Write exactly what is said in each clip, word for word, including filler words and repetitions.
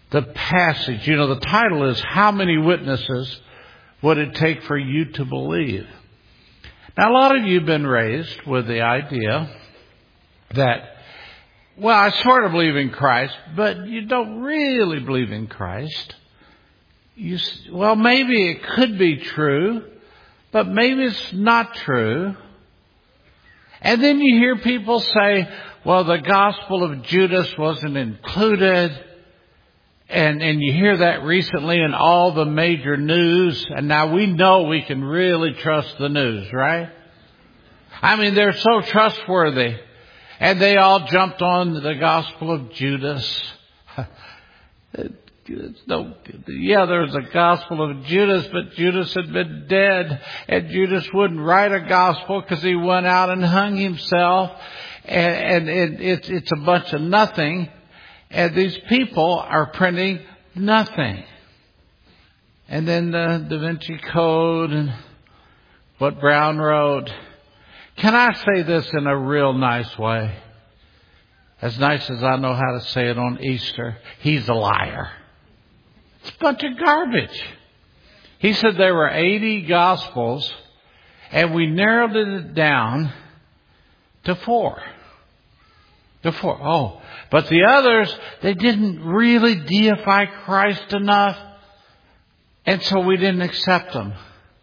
the passage. You know, the title is, How Many Witnesses Would It Take for You to Believe? Now, a lot of you have been raised with the idea that, well, I sort of believe in Christ, but you don't really believe in Christ. You, well, maybe it could be true, but maybe it's not true. And then you hear people say, well, the Gospel of Judas wasn't included. And, and you hear that recently in all the major news. And now we know we can really trust the news, right? I mean, they're so trustworthy. And they all jumped on the Gospel of Judas. No, yeah, there was a Gospel of Judas, but Judas had been dead. And Judas wouldn't write a gospel because he went out and hung himself. And, and it, it's, it's a bunch of nothing. And these people are printing nothing. And then the Da Vinci Code and what Brown wrote. Can I say this in a real nice way? As nice as I know how to say it on Easter. He's a liar. It's a bunch of garbage. He said there were eighty Gospels, and we narrowed it down to four. To four. Oh, but the others, they didn't really deify Christ enough, and so we didn't accept them.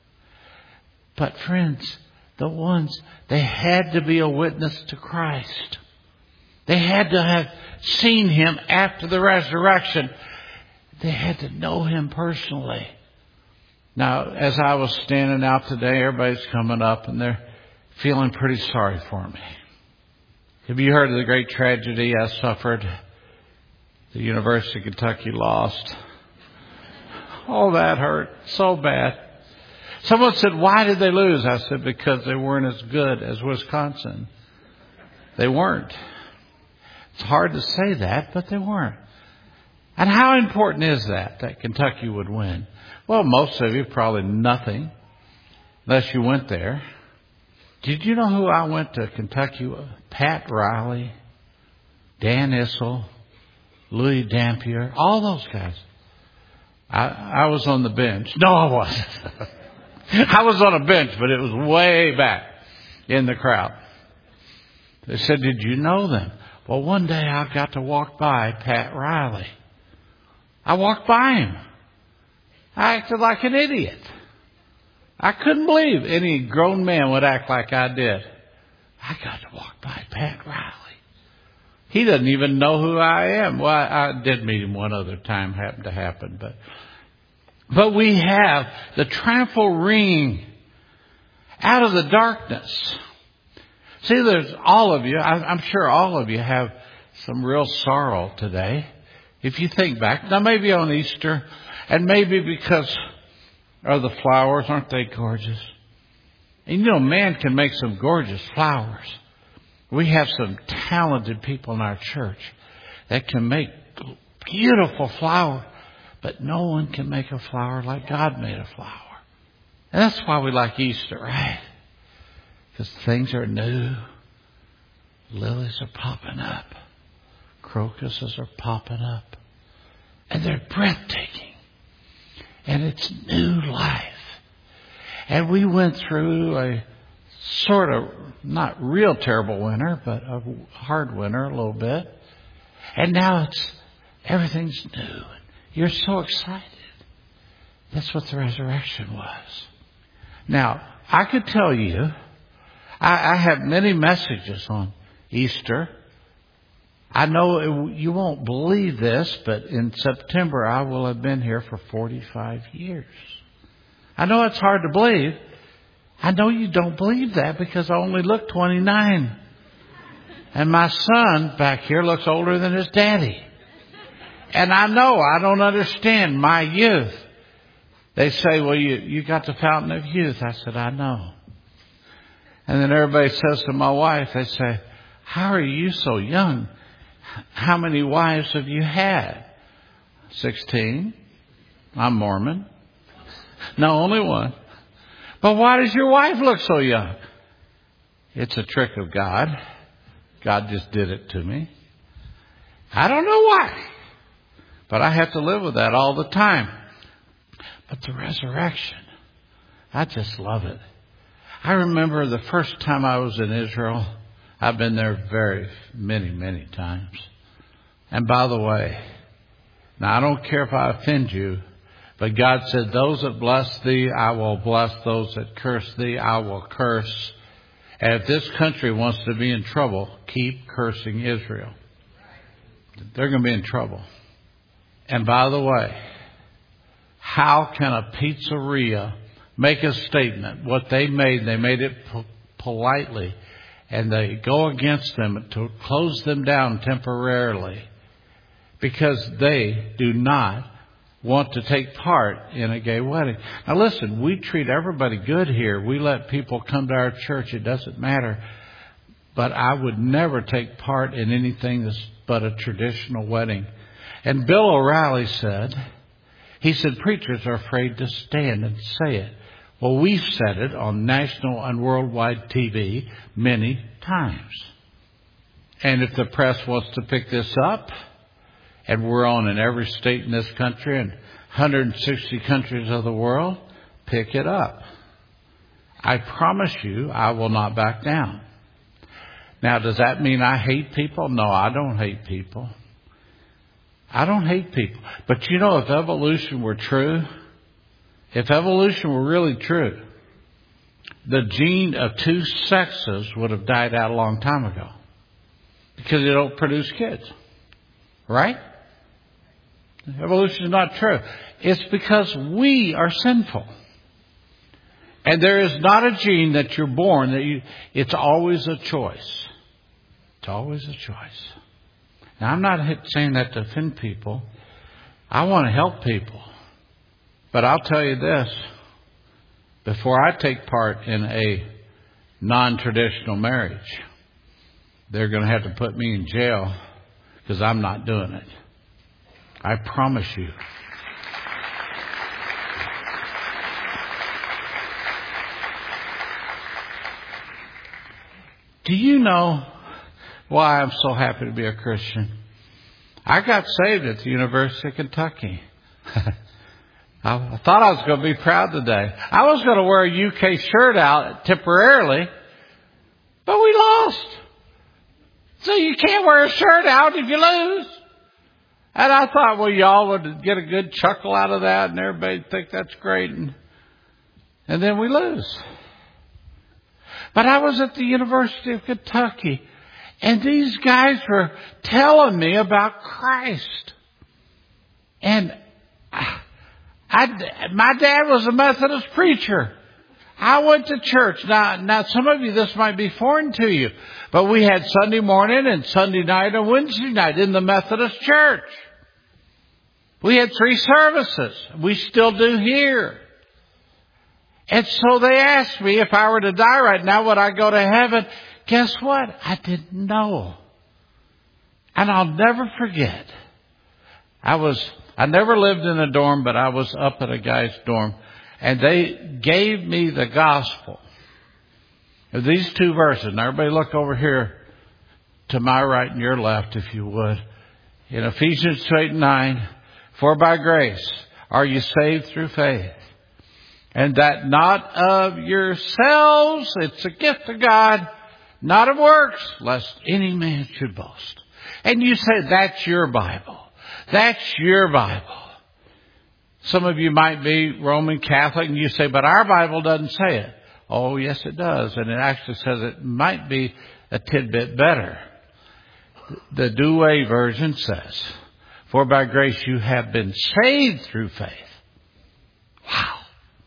But friends, the ones, they had to be a witness to Christ. They had to have seen Him after the resurrection. They had to know Him personally. Now, as I was standing out today, everybody's coming up and they're feeling pretty sorry for me. Have you heard of the great tragedy I suffered? The University of Kentucky lost. Oh, that hurt so bad. Someone said, why did they lose? I said, because they weren't as good as Wisconsin. They weren't. It's hard to say that, but they weren't. And how important is that, that Kentucky would win? Well, most of you, probably nothing, unless you went there. Did you know who I went to Kentucky with? Pat Riley, Dan Issel, Louis Dampier, all those guys. I, I was on the bench. No, I wasn't. I was on a bench, but it was way back in the crowd. They said, did you know them? Well, one day I got to walk by Pat Riley. I walked by him. I acted like an idiot. I couldn't believe any grown man would act like I did. I got to walk by Pat Riley. He doesn't even know who I am. Well, I, I did meet him one other time, happened to happen. But, but we have the triumphal ring out of the darkness. See, there's all of you, I, I'm sure all of you have some real sorrow today. If you think back, now maybe on Easter, and maybe because of the flowers, aren't they gorgeous? And you know, man can make some gorgeous flowers. We have some talented people in our church that can make beautiful flowers, but no one can make a flower like God made a flower. And that's why we like Easter, right? Because things are new. Lilies are popping up. Crocuses are popping up. And they're breathtaking. And it's new life. And we went through a sort of, not real terrible winter, but a hard winter a little bit. And now it's, everything's new. You're so excited. That's what the resurrection was. Now, I could tell you, I, I have many messages on Easter. I know you won't believe this, but in September I will have been here for forty-five years. I know it's hard to believe. I know you don't believe that because I only look twenty-nine. And my son back here looks older than his daddy. And I know I don't understand my youth. They say, well, you, you got the fountain of youth. I said, I know. And then everybody says to my wife, they say, how are you so young? How many wives have you had? Sixteen. I'm Mormon. No, only one. But why does your wife look so young? It's a trick of God. God just did it to me. I don't know why. But I have to live with that all the time. But the resurrection, I just love it. I remember the first time I was in Israel. I've been there very many, many times. And by the way, now I don't care if I offend you, but God said, those that bless thee, I will bless. Those that curse thee, I will curse. And if this country wants to be in trouble, keep cursing Israel. They're going to be in trouble. And by the way, how can a pizzeria make a statement? What they made, they made it po- politely. And they go against them to close them down temporarily because they do not want to take part in a gay wedding. Now listen, we treat everybody good here. We let people come to our church. It doesn't matter. But I would never take part in anything that's but a traditional wedding. And Bill O'Reilly said, he said, preachers are afraid to stand and say it. Well, we've said it on national and worldwide T V many times. And if the press wants to pick this up, and we're on in every state in this country and one hundred sixty countries of the world, pick it up. I promise you, I will not back down. Now, does that mean I hate people? No, I don't hate people. I don't hate people. But you know, if evolution were true, if evolution were really true, the gene of two sexes would have died out a long time ago. Because they don't produce kids. Right? Evolution is not true. It's because we are sinful. And there is not a gene that you're born that you, it's always a choice. It's always a choice. Now, I'm not saying that to offend people. I want to help people. But I'll tell you this. Before I take part in a non-traditional marriage, they're going to have to put me in jail because I'm not doing it. I promise you. Do you know why I'm so happy to be a Christian? I got saved at the University of Kentucky. I thought I was going to be proud today. I was going to wear a U K shirt out temporarily, but we lost. So you can't wear a shirt out if you lose. And I thought, well, y'all would get a good chuckle out of that and everybody would think that's great. And, and then we lose. But I was at the University of Kentucky and these guys were telling me about Christ. And I, I, my dad was a Methodist preacher. I went to church. Now, now some of you, this might be foreign to you, but we had Sunday morning and Sunday night and Wednesday night in the Methodist church. We had three services. We still do here. And so they asked me if I were to die right now, would I go to heaven? Guess what? I didn't know. And I'll never forget. I was, I never lived in a dorm, but I was up at a guy's dorm. And they gave me the gospel. These two verses. Now everybody look over here to my right and your left, if you would. In Ephesians two, eight, and nine. For by grace are you saved through faith. And that not of yourselves, it's a gift of God, not of works, lest any man should boast. And you say, that's your Bible. That's your Bible. Some of you might be Roman Catholic and you say, but our Bible doesn't say it. Oh, yes, it does. And it actually says it might be a tidbit better. The Douay version says, for by grace you have been saved through faith. Wow.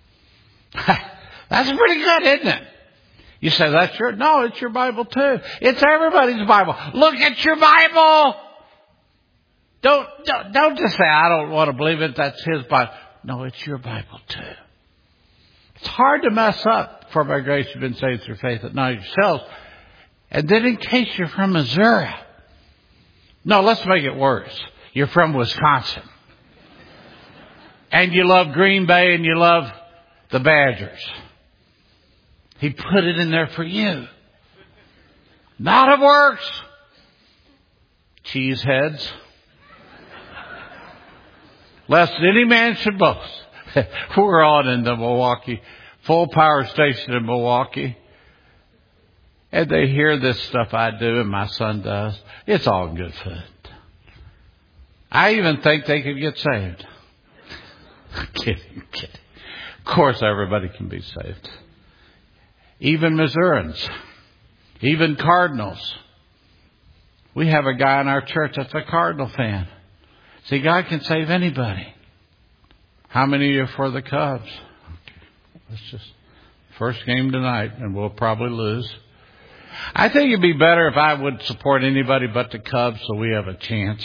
That's pretty good, isn't it? You say, that's your, no, it's your Bible too. It's everybody's Bible. Look at your Bible. Don't, don't, don't just say, I don't want to believe it. That's his Bible. No, it's your Bible too. It's hard to mess up. For by grace you've been saved through faith, that not yourselves. And then in case you're from Missouri. No, let's make it worse. You're from Wisconsin. And you love Green Bay and you love the Badgers. He put it in there for you. Not of works. Cheeseheads. lest any man should boast. We're on in the Milwaukee, full power station in Milwaukee. And they hear this stuff I do and my son does. It's all good fun. I even think they could get saved. kidding, kidding. Of course everybody can be saved. Even Missourians. Even Cardinals. We have a guy in our church that's a Cardinal fan. See, God can save anybody. How many of you are for the Cubs? Let's just, first game tonight, and we'll probably lose. I think it'd be better if I would support anybody but the Cubs so we have a chance.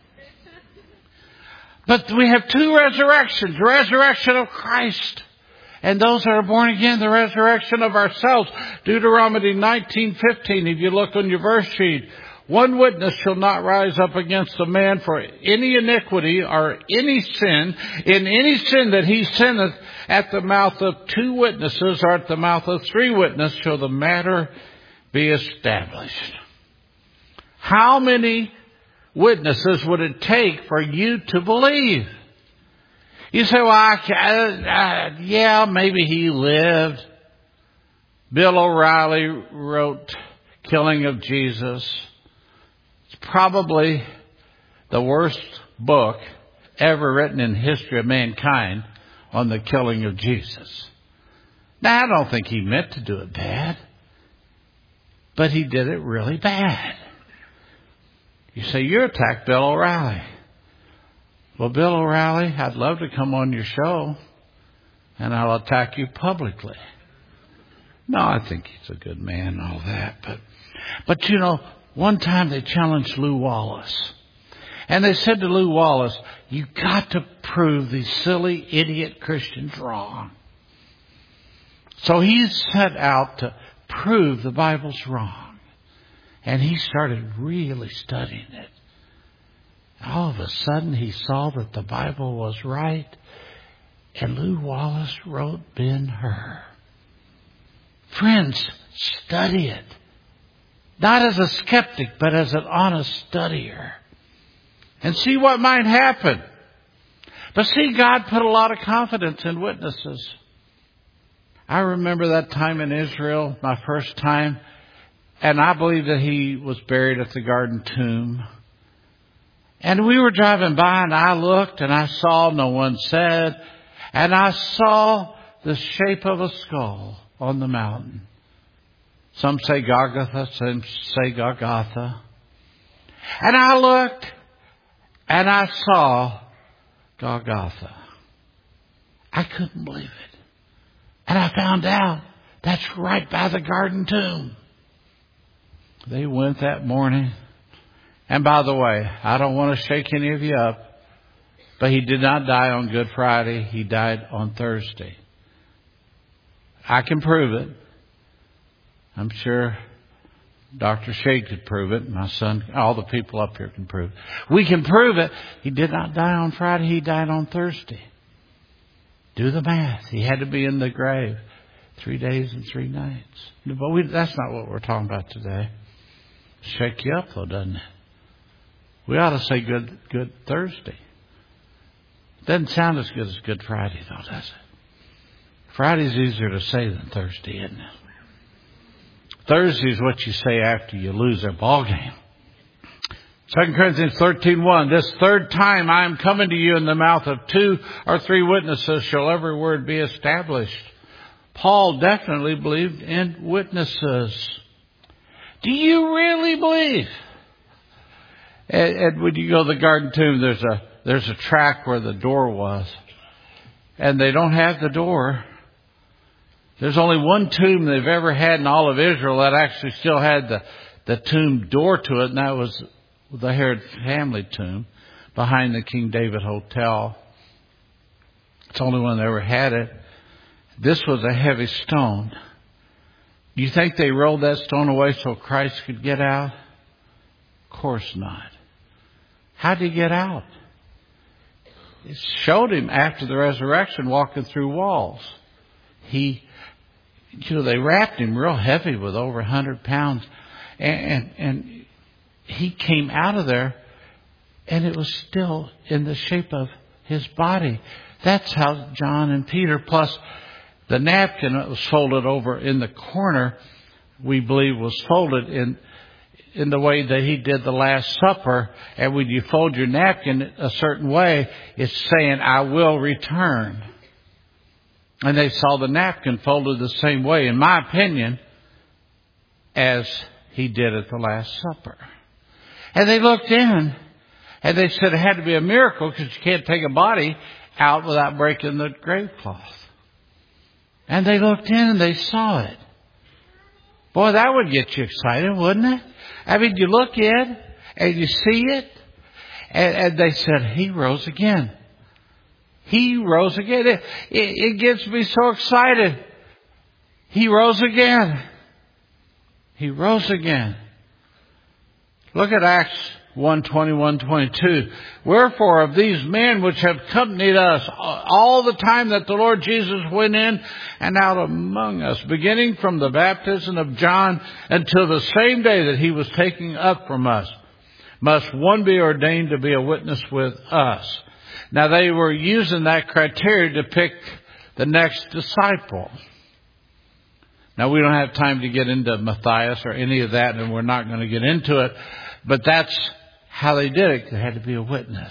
But we have two resurrections. The resurrection of Christ. And those that are born again, the resurrection of ourselves. Deuteronomy nineteen fifteen, if you look on your verse sheet. One witness shall not rise up against a man for any iniquity or any sin. In any sin that he sinneth, at the mouth of two witnesses or at the mouth of three witnesses shall the matter be established. How many witnesses would it take for you to believe? You say, well, I, I, yeah, maybe he lived. Bill O'Reilly wrote Killing of Jesus. It's probably the worst book ever written in history of mankind on the killing of Jesus. Now, I don't think he meant to do it bad, but he did it really bad. You say, you attacked Bill O'Reilly. Well, Bill O'Reilly, I'd love to come on your show, and I'll attack you publicly. No, I think he's a good man and all that. But, but you know, one time they challenged Lew Wallace. And they said to Lew Wallace, you got to prove these silly, idiot Christians wrong. So he set out to prove the Bible's wrong. And he started really studying it. All of a sudden he saw that the Bible was right. And Lew Wallace wrote Ben-Hur. Friends, study it. Not as a skeptic, but as an honest studier. And see what might happen. But see, God put a lot of confidence in witnesses. I remember that time in Israel, my first time. And I believe that he was buried at the Garden Tomb. And we were driving by and I looked and I saw, no one said, and I saw the shape of a skull on the mountain. Some say Golgotha, some say Golgotha. And I looked and I saw Golgotha. I couldn't believe it. And I found out that's right by the Garden Tomb. They went that morning. And by the way, I don't want to shake any of you up, but he did not die on Good Friday. He died on Thursday. I can prove it. I'm sure Doctor Shade could prove it. My son, all the people up here can prove it. We can prove it. He did not die on Friday. He died on Thursday. Do the math. He had to be in the grave three days and three nights. But we, that's not what we're talking about today. Shake you up, though, doesn't it? We ought to say Good Good Thursday. Doesn't sound as good as Good Friday, though, does it? Friday's easier to say than Thursday, isn't it? Thursday is what you say after you lose a ball game. Second Corinthians thirteen one. This third time I am coming to you, in the mouth of two or three witnesses shall every word be established. Paul definitely believed in witnesses. Do you really believe? And, and when you go to the Garden Tomb, there's a there's a track where the door was. And they don't have the door. There's only one tomb they've ever had in all of Israel that actually still had the, the tomb door to it, and that was the Herod family tomb behind the King David Hotel. It's the only one that ever had it. This was a heavy stone. Do you think they rolled that stone away so Christ could get out? Of course not. How did he get out? It showed him after the resurrection walking through walls. He, you know, they wrapped him real heavy with over a hundred pounds, and, and and he came out of there, and it was still in the shape of His body. That's how John and Peter, plus the napkin that was folded over in the corner, we believe was folded in in the way that He did the Last Supper. And when you fold your napkin a certain way, it's saying, I will return. And they saw the napkin folded the same way, in my opinion, as He did at the Last Supper. And they looked in, and they said it had to be a miracle because you can't take a body out without breaking the grave cloth. And they looked in and they saw it. Boy, that would get you excited, wouldn't it? I mean, you look in and you see it, and, and they said, He rose again. He rose again. It, it, it gets me so excited. He rose again. He rose again. Look at Acts one twenty-one twenty-two. Wherefore of these men which have accompanied us all the time that the Lord Jesus went in and out among us, beginning from the baptism of John until the same day that He was taken up from us, must one be ordained to be a witness with us. Now they were using that criteria to pick the next disciple. Now we don't have time to get into Matthias or any of that, and we're not going to get into it. But that's how they did it. They had to be a witness.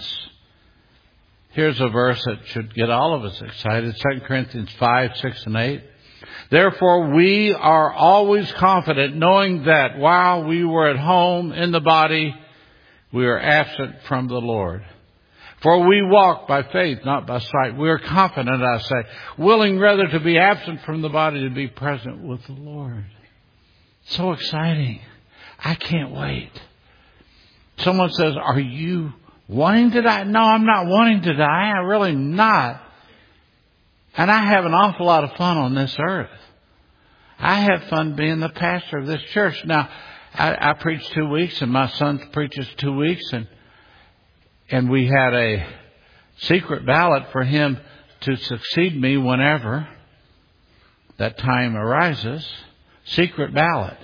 Here's a verse that should get all of us excited. Second Corinthians five, six, and eight. Therefore we are always confident, knowing that while we were at home in the body, we are absent from the Lord. For we walk by faith, not by sight. We are confident, I say, willing rather to be absent from the body, to be present with the Lord. So exciting. I can't wait. Someone says, are you wanting to die? No, I'm not wanting to die. I'm really not. And I have an awful lot of fun on this earth. I have fun being the pastor of this church. Now, I, I preach two weeks and my son preaches two weeks. And, and we had a secret ballot for him to succeed me whenever that time arises. Secret ballot.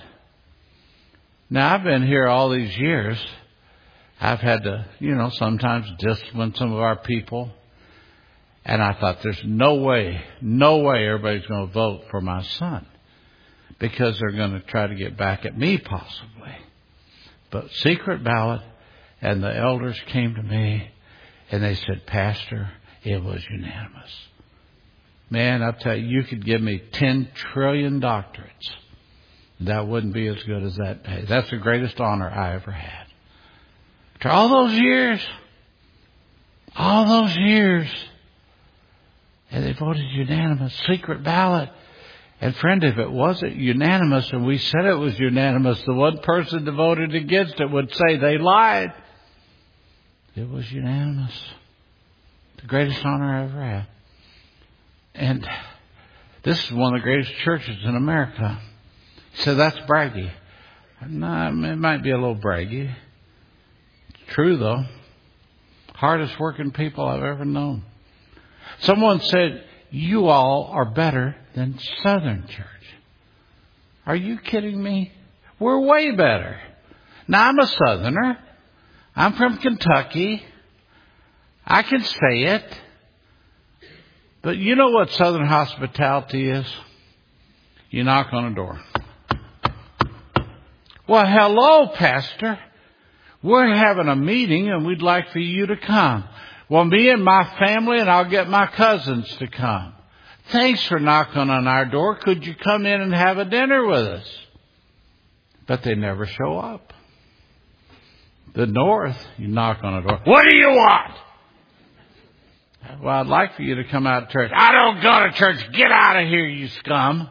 Now, I've been here all these years. I've had to, you know, sometimes discipline some of our people. And I thought, there's no way, no way everybody's going to vote for my son. Because they're going to try to get back at me, possibly. But secret ballot, and the elders came to me, and they said, Pastor, it was unanimous. Man, I'll tell you, you could give me ten trillion doctorates. That wouldn't be as good as that pay. That's the greatest honor I ever had. After all those years, all those years, and they voted unanimous, secret ballot. And friend, if it wasn't unanimous and we said it was unanimous, the one person that voted against it would say they lied. It was unanimous. The greatest honor I ever had. And this is one of the greatest churches in America. So that's braggy. No, it might be a little braggy. It's true, though. Hardest working people I've ever known. Someone said, you all are better than Southern Church. Are you kidding me? We're way better. Now, I'm a Southerner. I'm from Kentucky. I can say it. But you know what Southern hospitality is? You knock on a door. Well, hello, Pastor. We're having a meeting and we'd like for you to come. Well, me and my family, and I'll get my cousins to come. Thanks for knocking on our door. Could you come in and have a dinner with us? But they never show up. The North, you knock on a door. What do you want? Well, I'd like for you to come out to church. I don't go to church. Get out of here, you scum.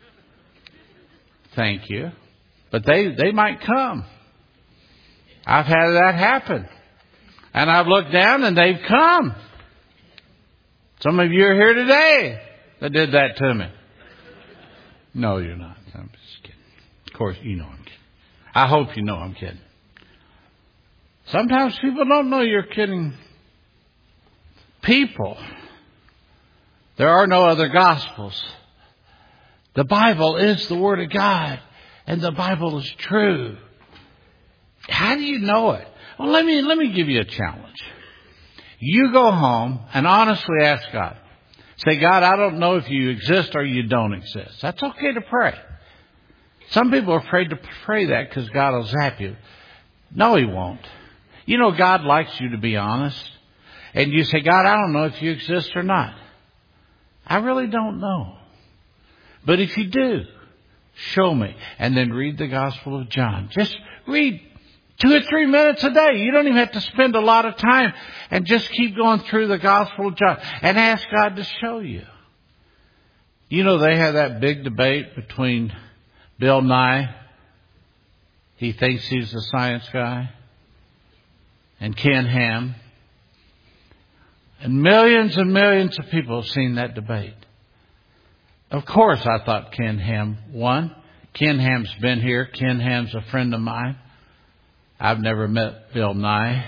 Thank you. But they, they might come. I've had that happen. And I've looked down and they've come. Some of you are here today that did that to me. No, you're not. I'm just kidding. Of course, you know I'm kidding. I hope you know I'm kidding. Sometimes people don't know you're kidding. People. There are no other gospels. The Bible is the Word of God. And the Bible is true. How do you know it? Well, let me let me give you a challenge. You go home and honestly ask God. Say, God, I don't know if you exist or you don't exist. That's okay to pray. Some people are afraid to pray that because God will zap you. No, He won't. You know, God likes you to be honest. And you say, God, I don't know if you exist or not. I really don't know. But if you do, show me. And then read the Gospel of John. Just read two or three minutes a day. You don't even have to spend a lot of time. And just keep going through the Gospel of John. And ask God to show you. You know, they have that big debate between Bill Nye. He thinks he's the science guy. And Ken Ham. And millions and millions of people have seen that debate. Of course, I thought Ken Ham won. Ken Ham's been here. Ken Ham's a friend of mine. I've never met Bill Nye.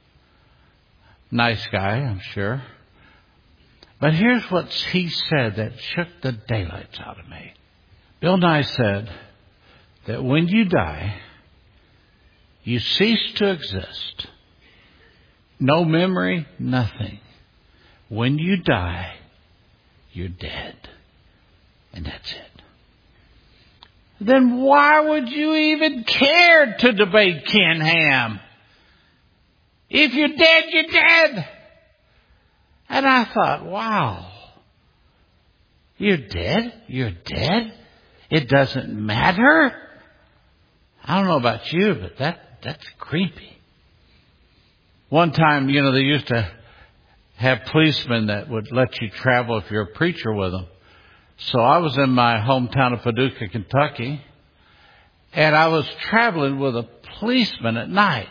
Nice guy, I'm sure. But here's what he said that shook the daylights out of me. Bill Nye said that when you die, you cease to exist. No memory, nothing. When you die, you're dead. And that's it. Then why would you even care to debate Ken Ham? If you're dead, you're dead. And I thought, wow. You're dead? You're dead? It doesn't matter? I don't know about you, but that that's creepy. One time, you know, they used to have policemen that would let you travel if you're a preacher with them. So I was in my hometown of Paducah, Kentucky, and I was traveling with a policeman at night.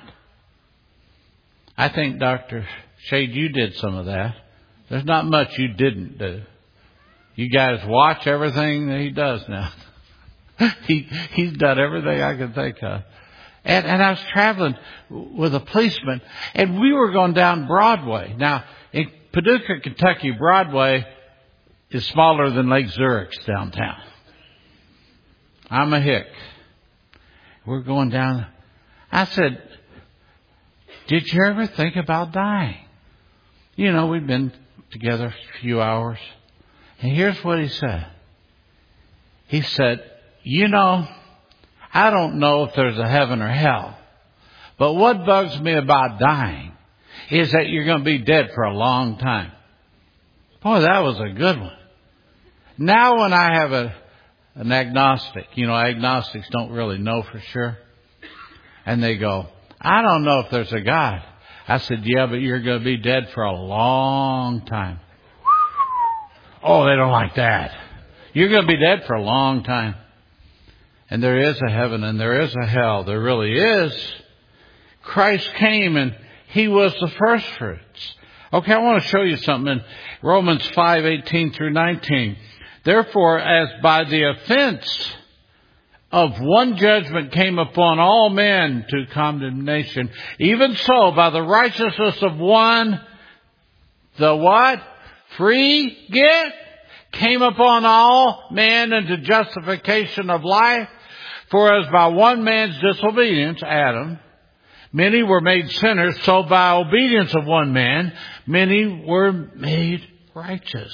I think, Doctor Shade, you did some of that. There's not much you didn't do. You guys watch everything that he does now. he He's done everything I can think of. And, and I was traveling with a policeman, and we were going down Broadway. Now, in Paducah, Kentucky, Broadway is smaller than Lake Zurich's downtown. I'm a hick. We're going down. I said, did you ever think about dying? You know, we'd been together a few hours. And here's what he said. He said, you know, I don't know if there's a heaven or hell. But what bugs me about dying is that you're going to be dead for a long time. Boy, that was a good one. Now when I have a an agnostic, you know, agnostics don't really know for sure. And they go, I don't know if there's a God. I said, yeah, but you're going to be dead for a long time. Oh, they don't like that. You're going to be dead for a long time. And there is a heaven and there is a hell. There really is. Christ came and He was the first fruits. Okay, I want to show you something in Romans five, eighteen through nineteen. Therefore, as by the offense of one judgment came upon all men to condemnation, even so by the righteousness of one, the what? Free gift came upon all men unto justification of life. For as by one man's disobedience, Adam, many were made sinners, so by obedience of one man, many were made righteous.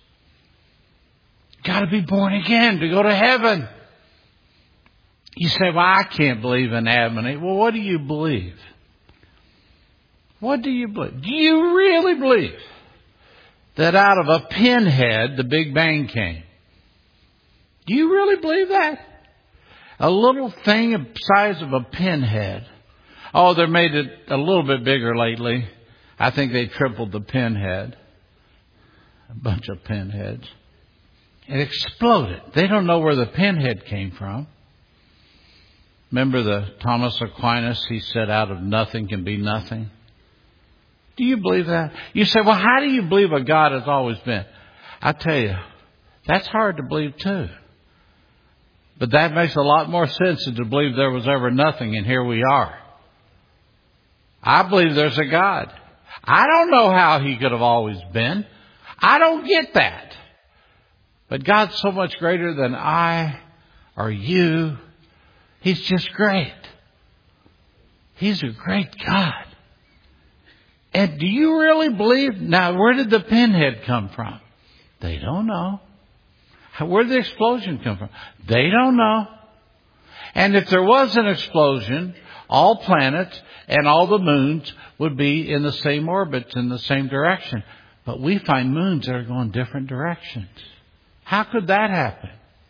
Got to be born again to go to heaven. You say, well, I can't believe in Adam and Eve. Well, what do you believe? What do you believe? Do you really believe that out of a pinhead, the Big Bang came? Do you really believe that? A little thing the size of a pinhead. Oh, they made it a little bit bigger lately. I think they tripled the pinhead. A bunch of pinheads. It exploded. They don't know where the pinhead came from. Remember the Thomas Aquinas? He said, out of nothing can be nothing. Do you believe that? You say, well, how do you believe a God has always been? I tell you, that's hard to believe too. But that makes a lot more sense than to believe there was ever nothing and here we are. I believe there's a God. I don't know how He could have always been. I don't get that. But God's so much greater than I or you. He's just great. He's a great God. And do you really believe? Now, where did the pinhead come from? They don't know. Where did the explosion come from? They don't know. And if there was an explosion, all planets and all the moons would be in the same orbits, in the same direction. But we find moons that are going different directions. How could that happen?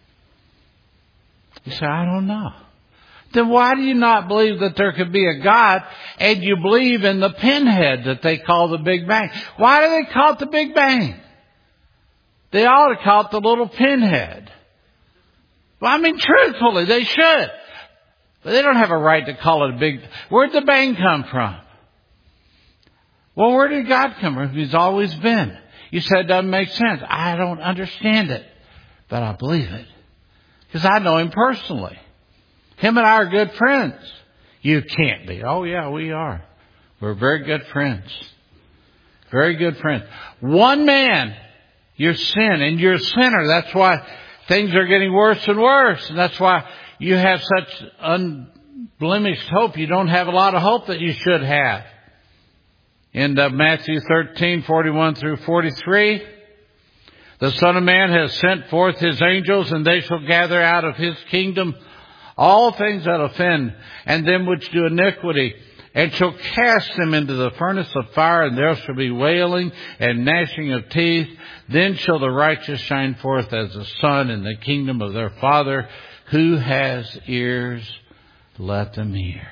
You say, I don't know. Then why do you not believe that there could be a God and you believe in the pinhead that they call the Big Bang? Why do they call it the Big Bang? They ought to call it the little pinhead. Well, I mean, truthfully, they should. But they don't have a right to call it a big... Where'd the bang come from? Well, where did God come from? He's always been. You said it doesn't make sense. I don't understand it. But I believe it. Because I know him personally. Him and I are good friends. You can't be. Oh, yeah, we are. We're very good friends. Very good friends. One man, your sin, and you're a sinner. That's why things are getting worse and worse. And that's why you have such unblemished hope. You don't have a lot of hope that you should have. In uh, Matthew thirteen, forty-one through forty-three, the Son of Man has sent forth his angels, and they shall gather out of his kingdom all things that offend, and them which do iniquity, and shall cast them into the furnace of fire, and there shall be wailing and gnashing of teeth. Then shall the righteous shine forth as the sun in the kingdom of their Father. Who has ears, let them hear.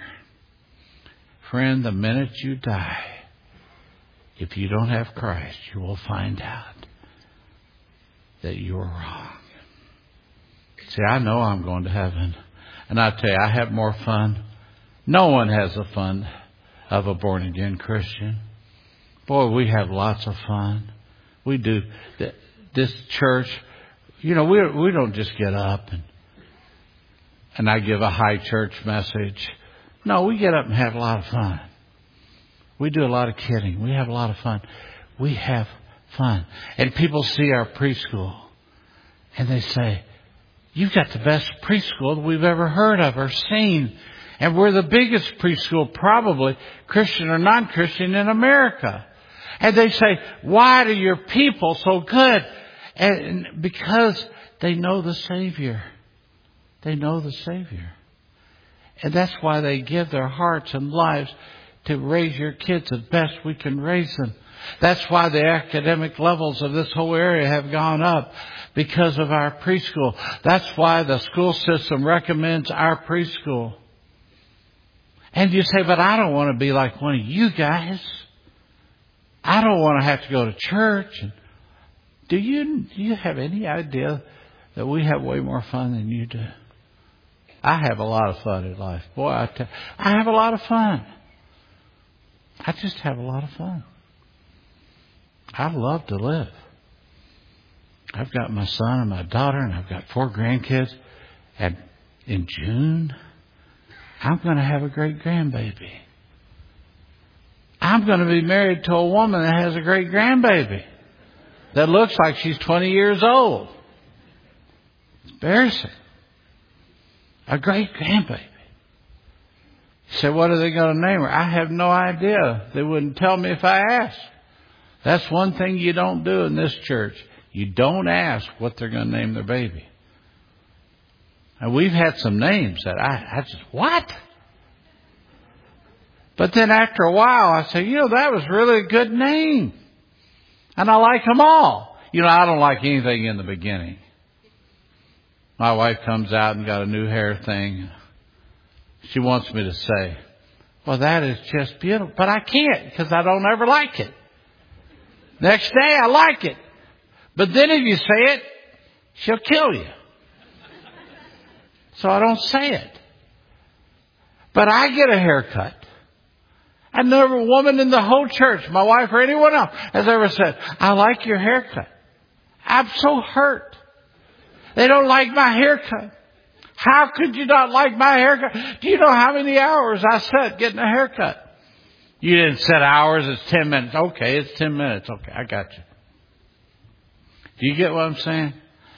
Friend, the minute you die, if you don't have Christ, you will find out that you are wrong. See, I know I'm going to heaven. And I tell you, I have more fun. No one has the fun of a born-again Christian. Boy, we have lots of fun. We do. This church, you know, we we don't just get up and and I give a high church message. No, we get up and have a lot of fun. We do a lot of kidding. We have a lot of fun. We have fun. And people see our preschool and they say, you've got the best preschool that we've ever heard of or seen. And we're the biggest preschool, probably, Christian or non-Christian, in America. And they say, why are your people so good? And because they know the Savior. They know the Savior. And that's why they give their hearts and lives to raise your kids as best we can raise them. That's why the academic levels of this whole area have gone up, because of our preschool. That's why the school system recommends our preschool. And you say, but I don't want to be like one of you guys. I don't want to have to go to church. Do you, do you have any idea that we have way more fun than you do? I have a lot of fun in life. Boy, I, tell, I have a lot of fun. I just have a lot of fun. I love to live. I've got my son and my daughter, and I've got four grandkids. And in June, I'm going to have a great grandbaby. I'm going to be married to a woman that has a great grandbaby that looks like she's twenty years old. It's embarrassing. A great grandbaby. You say, what are they going to name her? I have no idea. They wouldn't tell me if I asked. That's one thing you don't do in this church. You don't ask what they're going to name their baby. And we've had some names that I, I just, what? But then after a while, I say, you know, that was really a good name. And I like them all. You know, I don't like anything in the beginning. My wife comes out and got a new hair thing. She wants me to say, well, that is just beautiful. But I can't, because I don't ever like it. Next day, I like it. But then if you say it, she'll kill you. So I don't say it. But I get a haircut. And never a woman in the whole church, my wife or anyone else, has ever said, I like your haircut. I'm so hurt. They don't like my haircut. How could you not like my haircut? Do you know how many hours I spent getting a haircut? You didn't set hours. It's ten minutes. Okay, it's ten minutes. Okay, I got you. Do you get what I'm saying?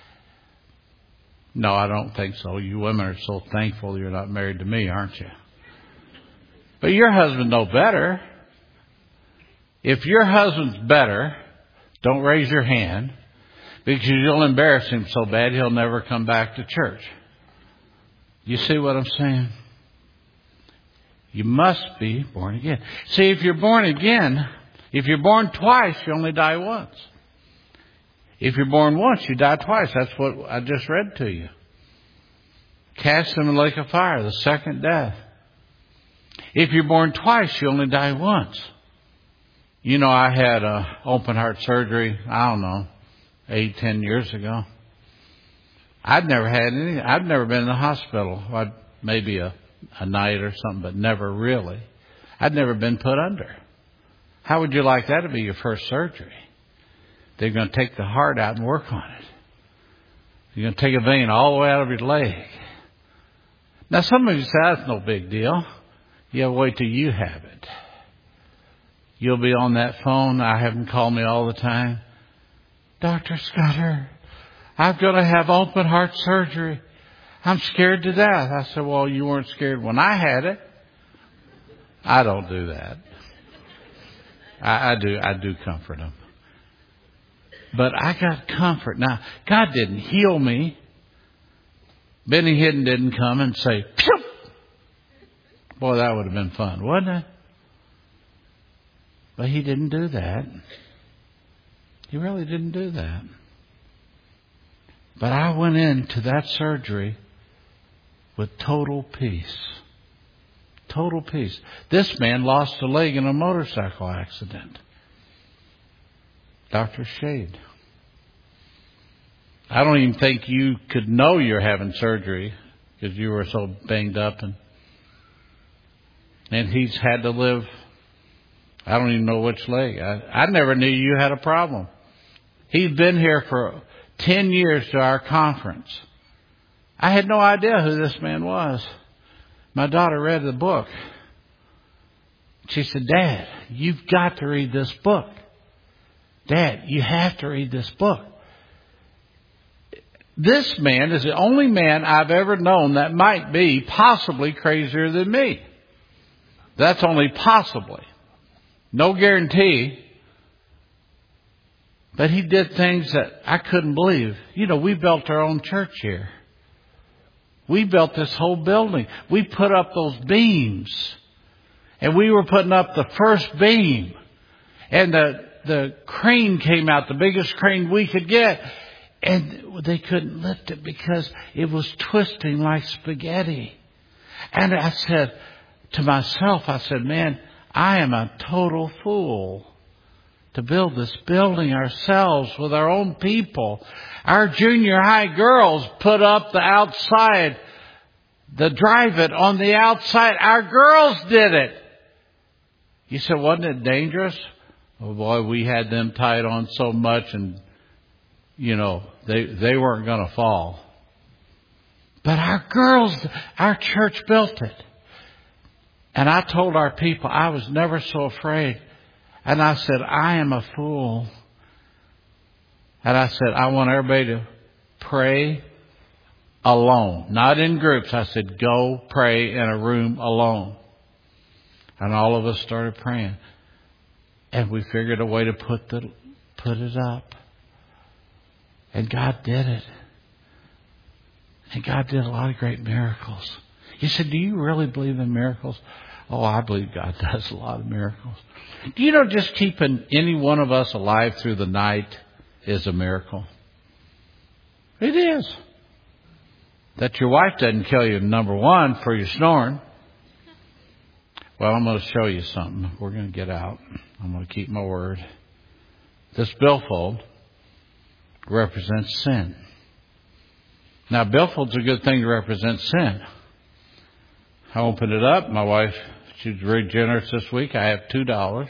No, I don't think so. You women are so thankful you're not married to me, aren't you? But your husband know better. If your husband's better, don't raise your hand, because you'll embarrass him so bad he'll never come back to church. You see what I'm saying? You must be born again. See, if you're born again, if you're born twice, you only die once. If you're born once, you die twice. That's what I just read to you. Cast them in the lake of fire, the second death. If you're born twice, you only die once. You know, I had a open heart surgery, I don't know, eight, ten years ago. I'd never had any, I'd never been in the hospital. I'd, maybe a, a night or something, but never really. I'd never been put under. How would you like that to be your first surgery? They're going to take the heart out and work on it. You're going to take a vein all the way out of your leg. Now, some of you say, that's no big deal. Yeah, wait till you have it. You'll be on that phone. I have them call me all the time. Doctor Scudder, I'm going to have open heart surgery. I'm scared to death. I said, well, you weren't scared when I had it. I don't do that. I, I do. I do comfort them. But I got comfort. Now, God didn't heal me. Benny Hinn didn't come and say, pew! Boy, that would have been fun, wouldn't it? But he didn't do that. He really didn't do that. But I went into that surgery with total peace. Total peace. This man lost a leg in a motorcycle accident. Doctor Shade. I don't even think you could know you're having surgery because you were so banged up. And, and he's had to live, I don't even know which leg. I, I never knew you had a problem. He's been here for ten years to our conference. I had no idea who this man was. My daughter read the book. She said, Dad, you've got to read this book. Dad, you have to read this book. This man is the only man I've ever known that might be possibly crazier than me. That's only possibly. No guarantee. But he did things that I couldn't believe. You know, we built our own church here. We built this whole building. We put up those beams. And we were putting up the first beam. And the, the crane came out, the biggest crane we could get. And they couldn't lift it because it was twisting like spaghetti. And I said to myself, I said, man, I am a total fool to build this building ourselves with our own people. Our junior high girls put up the outside, the drive it on the outside. Our girls did it. You said, wasn't it dangerous? Oh boy, we had them tied on so much and, you know, they, they weren't going to fall. But our girls, our church built it. And I told our people I was never so afraid. And I said, I am a fool. And I said, I want everybody to pray alone, not in groups. I said, go pray in a room alone. And all of us started praying. And we figured a way to put the put it up. And God did it. And God did a lot of great miracles. You said, do you really believe in miracles? Oh, I believe God does a lot of miracles. Do you know just keeping any one of us alive through the night is a miracle? It is. That your wife doesn't kill you, number one, for your snoring. Well, I'm going to show you something. We're going to get out. I'm going to keep my word. This billfold represents sin. Now, billfold's a good thing to represent sin. I opened it up. My wife, she was very generous this week. I have two dollars.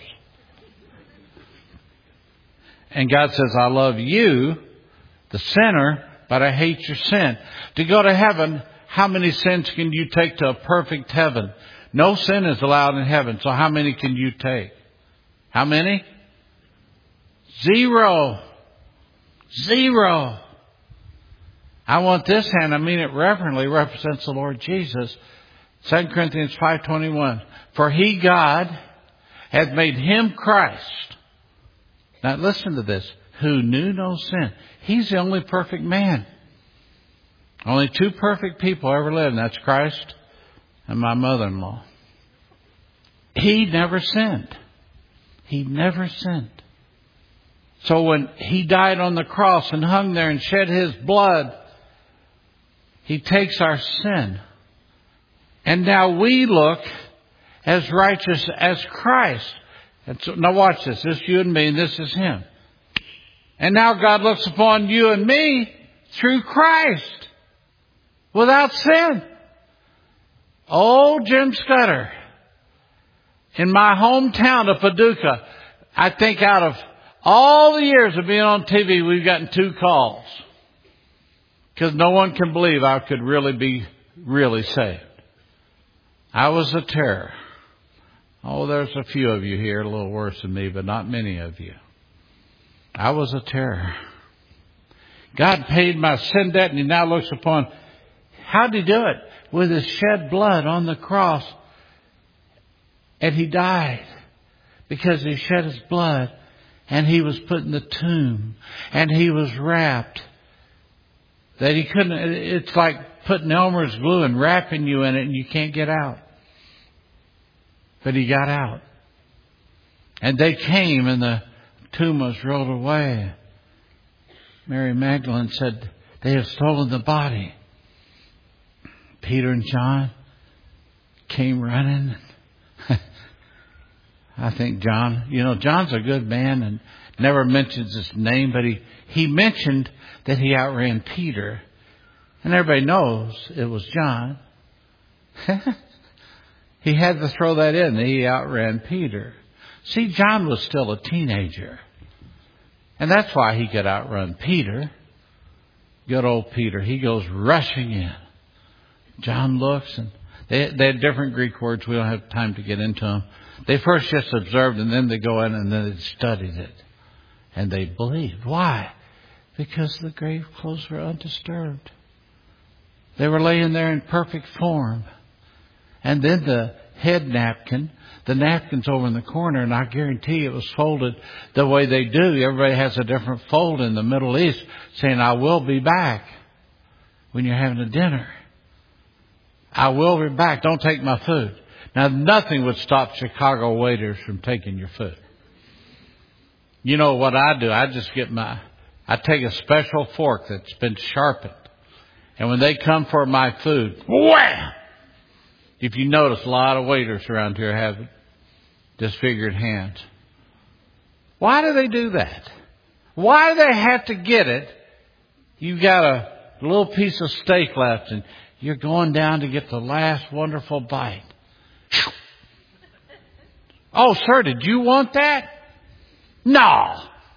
And God says, I love you, the sinner, but I hate your sin. To go to heaven, how many sins can you take to a perfect heaven? No sin is allowed in heaven. So how many can you take? How many? Zero. Zero. I want this hand, I mean it reverently, represents the Lord Jesus. Second Corinthians five twenty-one. For he, God, hath made him Christ. Now listen to this. Who knew no sin. He's the only perfect man. Only two perfect people ever lived, and that's Christ and my mother-in-law. He never sinned. He never sinned. So when he died on the cross and hung there and shed his blood, he takes our sin. And now we look as righteous as Christ. And so, now watch this. This is you and me, and this is him. And now God looks upon you and me through Christ, without sin. Oh, Jim Scudder, in my hometown of Paducah, I think out of all the years of being on T V, we've gotten two calls. Because no one can believe I could really be really saved. I was a terror. Oh, there's a few of you here a little worse than me, but not many of you. I was a terror. God paid my sin debt, and he now looks upon, how did he do it? With his shed blood on the cross. And he died because he shed his blood, and he was put in the tomb, and he was wrapped. That he couldn't, it's like putting Elmer's glue and wrapping you in it and you can't get out. But he got out. And they came and the tomb was rolled away. Mary Magdalene said, they have stolen the body. Peter and John came running. I think John, you know, John's a good man and never mentions his name, but he, he mentioned that he outran Peter. And everybody knows it was John. He had to throw that in. He outran Peter. See, John was still a teenager. And that's why he could outrun Peter. Good old Peter. He goes rushing in. John looks, and they, they had different Greek words. We don't have time to get into them. They first just observed, and then they go in and then they studied it. And they believed. Why? Because the grave clothes were undisturbed. They were laying there in perfect form. And then the head napkin, the napkin's over in the corner, and I guarantee it was folded the way they do. Everybody has a different fold in the Middle East saying, I will be back when you're having a dinner. I will be back. Don't take my food. Now, nothing would stop Chicago waiters from taking your food. You know what I do? I just get my, I take a special fork that's been sharpened. And when they come for my food, wham! If you notice, a lot of waiters around here have disfigured hands. Why do they do that? Why do they have to get it? You've got a little piece of steak left and you're going down to get the last wonderful bite. Oh, sir, did you want that? No.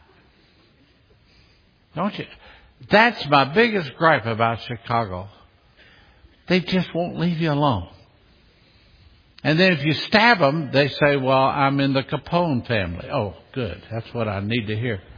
Don't you? That's my biggest gripe about Chicago. They just won't leave you alone. And then if you stab them, they say, well, I'm in the Capone family. Oh, good. That's what I need to hear.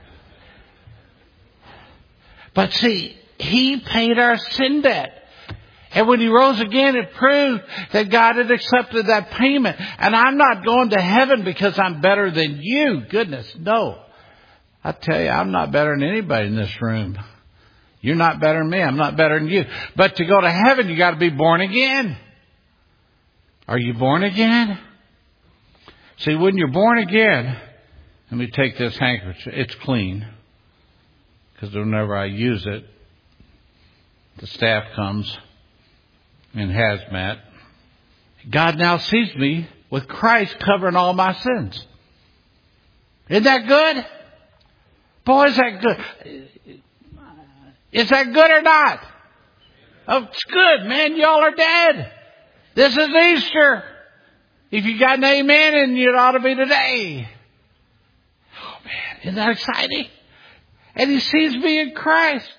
But see, he paid our sin debt. And when he rose again, it proved that God had accepted that payment. And I'm not going to heaven because I'm better than you. Goodness, no. I tell you, I'm not better than anybody in this room. You're not better than me. I'm not better than you. But to go to heaven, you got to be born again. Are you born again? See, when you're born again, let me take this handkerchief. It's clean. Because whenever I use it, the staff comes in hazmat. God now sees me with Christ covering all my sins. Isn't that good? Boy, is that good. Is that good or not? Oh, it's good, man. Y'all are dead. This is Easter. If you got an amen, and it ought to be today. Oh, man. Isn't that exciting? And he sees me in Christ.